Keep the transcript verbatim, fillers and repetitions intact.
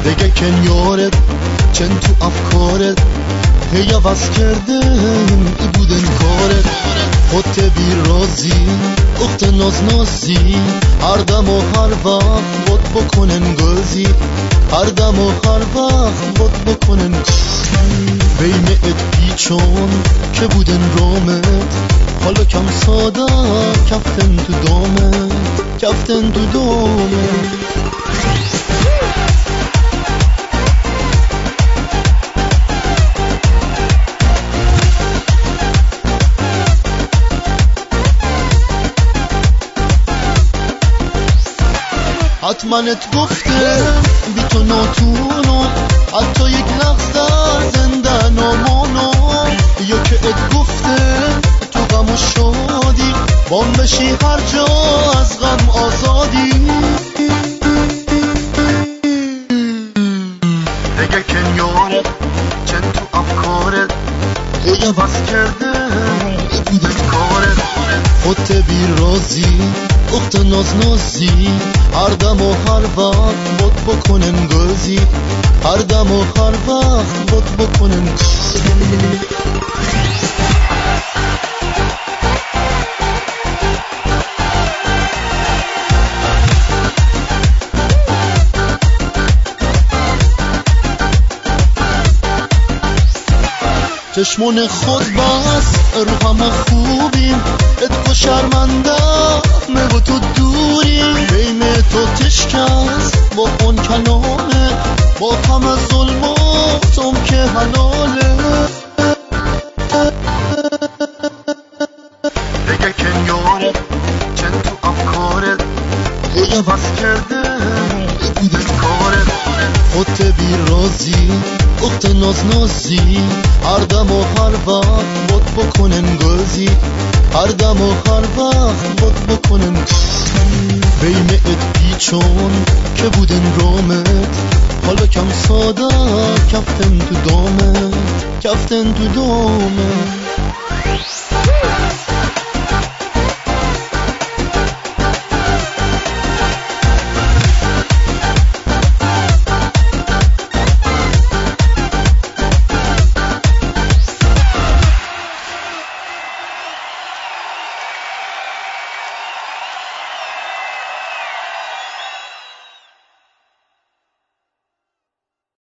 دیگه کنیارت چند تو افکارت هی عوض کردن ای بودن کارت خودت بی رازی اخت ناز نازی هر دم و هر وقت بود بکنن گازی هر دم و هر وقت بود بکنن بین ات پیچون که بودن رامت حالا کم ساده کفتن تو دامت کفتن تو دامت حتمانت گفتم بی تو ناتونم حتی یک لحظه زنده نمانم یا که ات گفتم تو غم و شادی بام بشی هر جا از غم آزادی دیگه کنیارت چند تو افکارت هی عوض کردن ای بودن کارت خودت بی رازی اخت ناز نازی هر دم و هر وقت بود بکنن گازی هر دم و هر وقت بود بکنن چشمون خود بس رو همه خوبیم ات کو شرمنده مه و تو دوریم بیم تو تشکست با اون کلامه با همه ظلماتم که حلاله دیگه کنیارت چند تو افکارت هی عوض کردن ای بودن کارت خودت بی رازی اخت ناز نازی هر دم و هر وقت بود بکنن گازی هر دم و هر وقت بود بکنن بین ات پیچون که بودن رامت حالا کم ساده کفتن تو دامت کفتن تو دامت